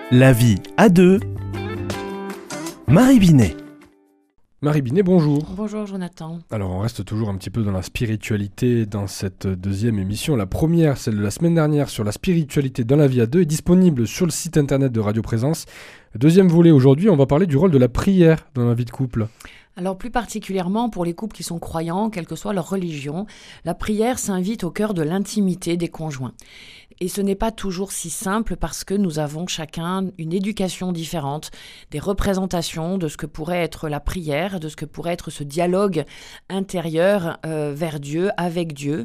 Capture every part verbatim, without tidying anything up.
La vie à deux. Marie Binet. Marie Binet, bonjour. Bonjour Jonathan. Alors on reste toujours un petit peu dans la spiritualité dans cette deuxième émission. La première, celle de la semaine dernière sur la spiritualité dans la vie à deux, est disponible sur le site internet de Radio Présence. Deuxième volet aujourd'hui, on va parler du rôle de la prière dans la vie de couple. Alors plus particulièrement pour les couples qui sont croyants, quelle que soit leur religion, la prière s'invite au cœur de l'intimité des conjoints. Et ce n'est pas toujours si simple parce que nous avons chacun une éducation différente, des représentations de ce que pourrait être la prière, de ce que pourrait être ce dialogue intérieur euh, vers Dieu, avec Dieu.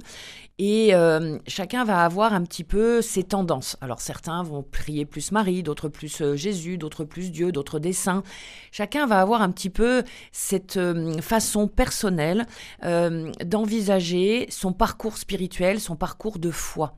Et euh, chacun va avoir un petit peu ses tendances. Alors certains vont prier plus Marie, d'autres plus euh, Jésus, d'autres plus Dieu, d'autres des saints. Chacun va avoir un petit peu cette euh, façon personnelle euh, d'envisager son parcours spirituel, son parcours de foi.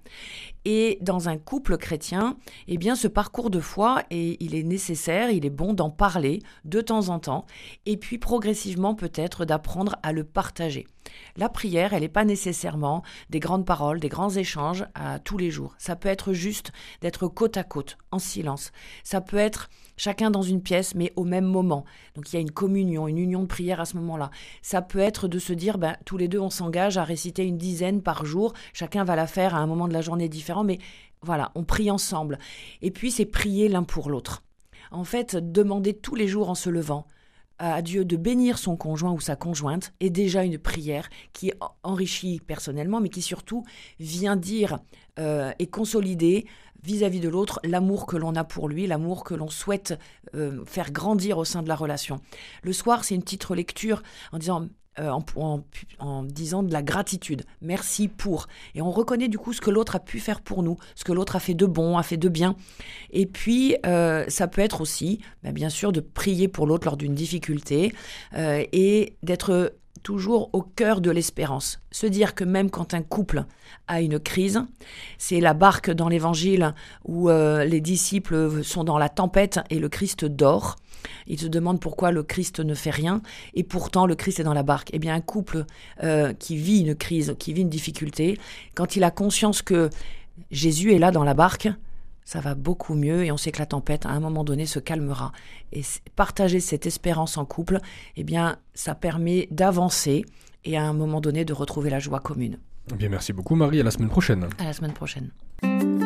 Et dans un couple chrétien, eh bien ce parcours de foi, et il est nécessaire, il est bon d'en parler de temps en temps, et puis progressivement peut-être d'apprendre à le partager. La prière, elle n'est pas nécessairement des grandes paroles, des grands échanges à tous les jours. Ça peut être juste d'être côte à côte, en silence. Ça peut être chacun dans une pièce, mais au même moment. Donc il y a une communion, une union de prière à ce moment-là. Ça peut être de se dire, ben, tous les deux, on s'engage à réciter une dizaine par jour. Chacun va la faire à un moment de la journée différent, mais voilà, on prie ensemble. Et puis c'est prier l'un pour l'autre. En fait, demander tous les jours en se levant à Dieu de bénir son conjoint ou sa conjointe est déjà une prière qui enrichit personnellement, mais qui surtout vient dire euh, et consolider vis-à-vis de l'autre l'amour que l'on a pour lui, l'amour que l'on souhaite euh, faire grandir au sein de la relation. Le soir, c'est une petite relecture en disant... Euh, en, en, en disant de la gratitude, merci pour. Et on reconnaît du coup ce que l'autre a pu faire pour nous, ce que l'autre a fait de bon, a fait de bien. Et puis, euh, ça peut être aussi, ben, bien sûr, de prier pour l'autre lors d'une difficulté euh, et d'être toujours au cœur de l'espérance. Se dire que même quand un couple a une crise, c'est la barque dans l'évangile où euh, les disciples sont dans la tempête et le Christ dort. Ils se demandent pourquoi le Christ ne fait rien et pourtant le Christ est dans la barque. Eh bien, un couple euh, qui vit une crise, qui vit une difficulté, quand il a conscience que Jésus est là dans la barque, ça va beaucoup mieux et on sait que la tempête, à un moment donné, se calmera. Et partager cette espérance en couple, eh bien, ça permet d'avancer et à un moment donné de retrouver la joie commune. Eh bien, merci beaucoup Marie, à la semaine prochaine. À la semaine prochaine.